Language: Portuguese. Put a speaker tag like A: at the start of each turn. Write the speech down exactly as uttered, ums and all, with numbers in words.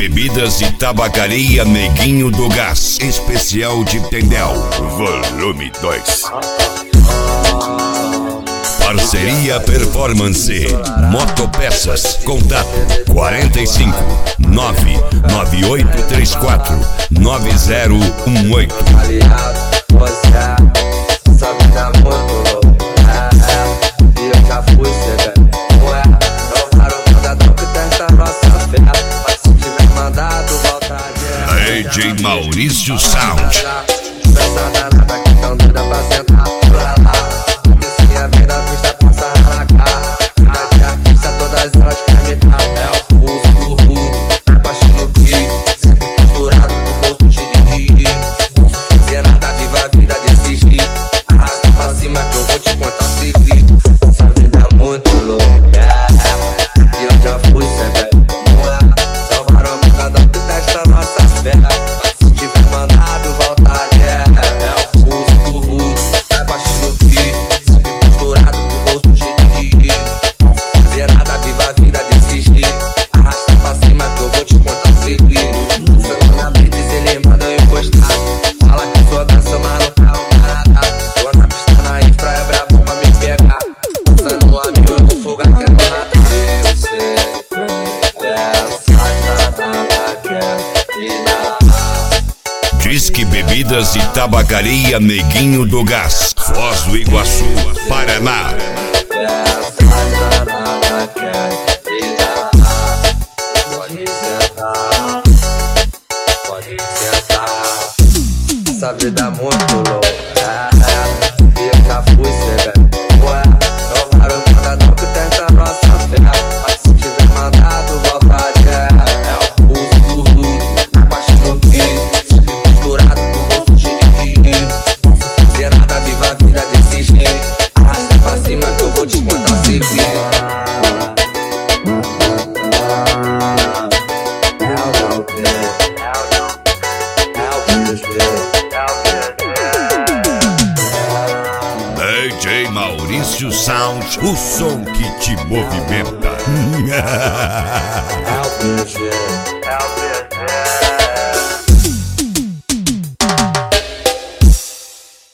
A: Bebidas e Tabacaria Neguinho do Gás. Especial de Tendel, volume dois. Parceria Performance Motopeças. Contato quarenta e cinco, nove nove oito três quatro, nove zero um oito.
B: Aliado, você sabe da moto, é, é, e eu já fui, cê não é, não para o mandadão que testa a nossa fé, mas se tiver mandado, volta de
A: D J Maurício Sound.
B: Peça danada que tão doida pra sentar pra lá, descia bem da pista, passa na cara, vida de artista, todas elas querem me dar, é o pulso do rumo, baixo no pique, sempre costurado no bolso cheio de rir. Nada, viva a vida desses dias. Arrasta pra cima que eu vou te contar um segredo. Essa vida é muito louca, e eu já fui, cê velho. Salvaram a cada que testa a nossa fé. Se tiver mandado, volta de é. É o pulso do rudo, é baixo no pique, sempre costurado no bolso cheio de rir. Fazer nada, viva a vida desses dias. Arrasta pra cima que eu vou te contar um segredo. Santo na brita e se lembra de eu encostar. Fala que sou dança, mas não tá parada. Tô na pista na infra, é brabo pra me pegar. Passando o amigo, eu vou fogar, quero matar. Eu sei dessa nada quer me dar.
A: Disque Bebidas e Tabacaria Neguinho do Gás. Foz do Iguaçu, Paraná.
B: Dessa nada quer me dar. Pode sentar, pode sentar. Essa vida é muito louca, e eu já fui, cê velho. Ué, não para o mandadão que testa a nossa fé, mas se tiver mandado, volta de é. É o pulso do rudo, abaixo no pique, sempre costurado no bolso cheio de rir. Fazer nada, viva a vida desse jeito. Arrasta pra cima que eu vou te contar um segredo.
A: D J Maurício Sound, o som que te movimenta.
B: É o